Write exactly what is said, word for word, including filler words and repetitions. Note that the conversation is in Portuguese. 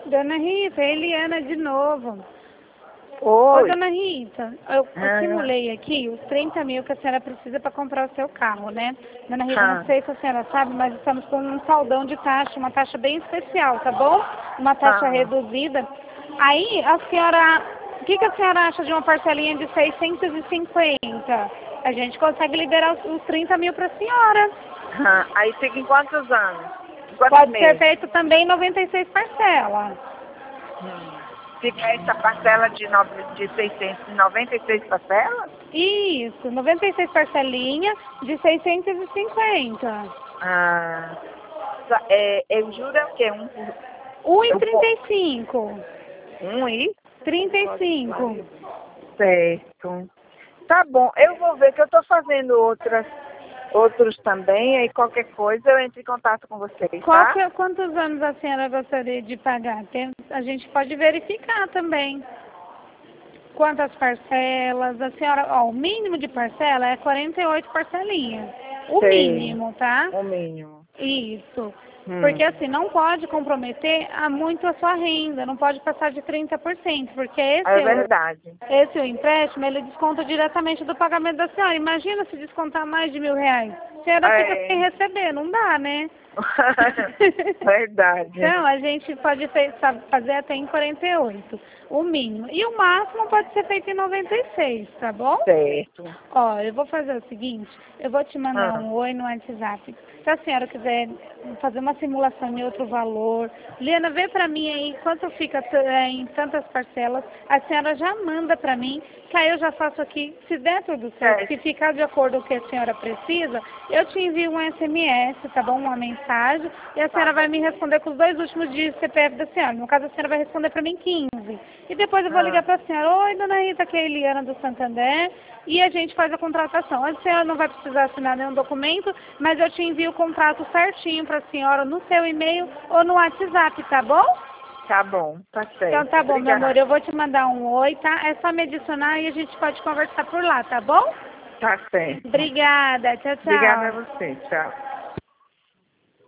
Dona Rita, Eliana de novo. Oi. Ô, dona Rita, eu Ah. simulei aqui os trinta mil que a senhora precisa para comprar o seu carro, né? Dona Rita, Ah. não sei se a senhora sabe, mas estamos com um saldão de taxa, uma taxa bem especial, tá bom? Uma taxa Ah. reduzida. Aí, a senhora, o que, que a senhora acha de uma parcelinha de seiscentos e cinquenta? A gente consegue liberar os, os trinta mil para a senhora. Ah. Aí fica em quantos anos? Em quantos Pode meses? ser feito também em noventa e seis parcelas. Hum. Fica essa parcela de, nove, de seiscentos e noventa e seis parcelas? Isso, noventa e seis parcelinhas de seiscentos e cinquenta. Ah. É, eu juro é o quê? Um, um e eu, trinta e cinco. um e? trinta e cinco. Certo. Tá bom. Eu vou ver que eu tô fazendo outras, outros também. Aí qualquer coisa eu entro em contato com vocês, Qual tá? que, é- quantos anos a senhora gostaria de pagar? Tem, a gente pode verificar também. Quantas parcelas? A senhora, ó, o mínimo de parcela é quarenta e oito parcelinhas. O Sei. mínimo, tá? O mínimo. Isso. Hum. Porque assim, não pode comprometer a muito a sua renda, não pode passar de trinta por cento, porque esse É é o, verdade. esse o empréstimo, ele desconta diretamente do pagamento da senhora. Imagina se descontar mais de mil reais. A senhora fica É. sem receber, não dá, né? Verdade. Então, a gente pode fe- sabe, fazer até em quarenta e oito, o mínimo. E o máximo pode ser feito em noventa e seis, tá bom? Certo. Ó, eu vou fazer o seguinte, eu vou te mandar Ah. um oi no WhatsApp. Se a senhora quiser fazer uma simulação em outro valor, Liana, vê pra mim aí quanto fica é, em tantas parcelas, a senhora já manda pra mim, que aí eu já faço aqui, se der tudo certo, Certo. se ficar de acordo com o que a senhora precisa, eu te envio um S M S, tá bom? Uma mensagem, e a senhora vai me responder com os dois últimos dias do C P F da senhora. No caso, a senhora vai responder pra mim quinze. E depois eu vou ligar Ah. pra senhora, oi, dona Rita, aqui é a Eliana do Santander, e a gente faz a contratação. A senhora não vai precisar assinar nenhum documento, mas eu te envio o contrato certinho para a senhora no seu e-mail ou no WhatsApp, tá bom? Tá bom, tá certo. Então tá bom, meu Obrigada. amor, eu vou te mandar um oi, tá? É só me adicionar e a gente pode conversar por lá, tá bom? Tá certo. Obrigada, tchau, tchau. Obrigada a você. Tchau.